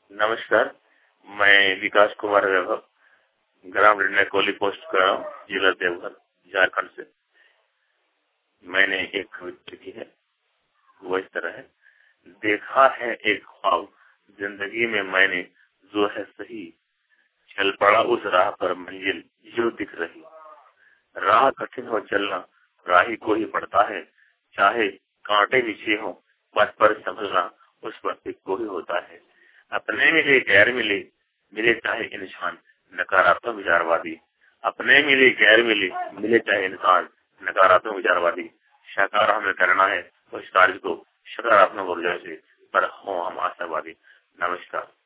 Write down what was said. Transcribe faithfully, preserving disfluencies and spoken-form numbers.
नमस्कार, मैं विकास कुमार वैभव, ग्राम रिंडा कोली पोस्ट का जिला देवघर, झारखंड से। मैंने एक कविता लिखी है, वो इस तरह है। देखा है एक ख्वाब जिंदगी में मैंने, जो है सही, चल पड़ा उस राह पर मंजिल जो दिख रही। राह कठिन हो चलना, राही को ही पड़ता है, चाहे कांटे बिछे हो पथ पर संभलना उस पर को ही होता है। अपने मिले गैर मिले, मिले चाहे इंसान नकारात्मक विचारवादी। अपने मिले गैर मिले, मिले चाहे इंसान नकारात्मक विचारवादी। साकार हमें करना है उस कार्य को सकारात्मक ऊर्जा से, पर हो हम आशावादी। नमस्कार।